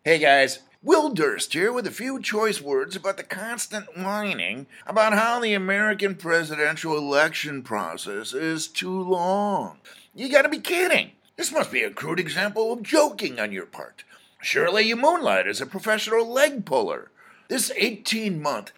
Hey guys, Will Durst here with a few choice words about the constant whining about how the American presidential election process is too long. You gotta be kidding. This must be a crude example of joking on your part. Surely you moonlight as a professional leg puller. This 18-month,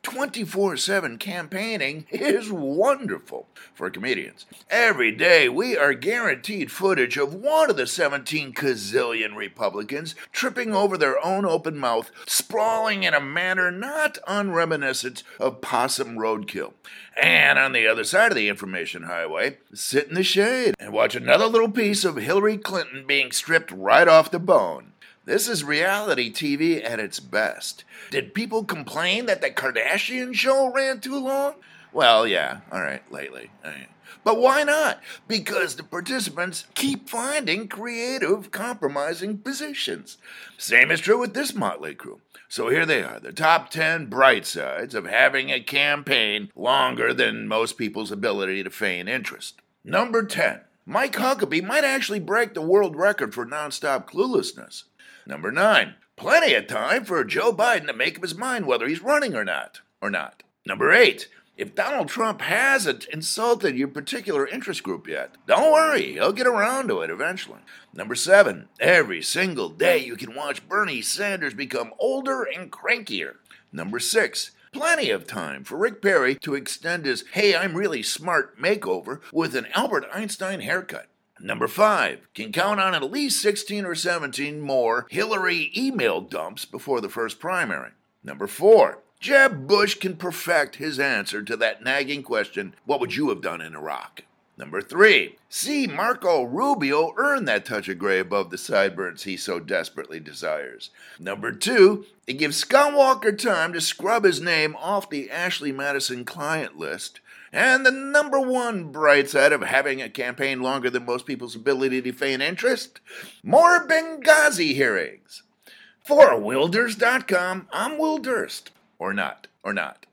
24/7 campaigning is wonderful for comedians. Every day we are guaranteed footage of one of the 17 gazillion Republicans tripping over their own open mouth, sprawling in a manner not unreminiscent of possum roadkill. And on the other side of the information highway, sit in the shade and watch another little piece of Hillary Clinton being stripped right off the bone. This is reality TV at its best. Did people complain that the Kardashian show ran too long? Well, yeah, alright, lately. But why not? Because the participants keep finding creative, compromising positions. Same is true with this motley crew. So here they are, the top 10 bright sides of having a campaign longer than most people's ability to feign interest. Number 10. Mike Huckabee might actually break the world record for nonstop cluelessness. Number 9, plenty of time for Joe Biden to make up his mind whether he's running or not. Number 8, if Donald Trump hasn't insulted your particular interest group yet, don't worry, he'll get around to it eventually. Number 7, every single day you can watch Bernie Sanders become older and crankier. Number 6, plenty of time for Rick Perry to extend his "hey, I'm really smart" makeover with an Albert Einstein haircut. Number 5, can count on at least 16 or 17 more Hillary email dumps before the first primary. Number 4, Jeb Bush can perfect his answer to that nagging question, what would you have done in Iraq? Number 3, see Marco Rubio earn that touch of gray above the sideburns he so desperately desires. Number 2, it gives Scott Walker time to scrub his name off the Ashley Madison client list. And the number 1 bright side of having a campaign longer than most people's ability to feign interest? More Benghazi hearings. For Wilders.com, I'm Will Durst. Or not.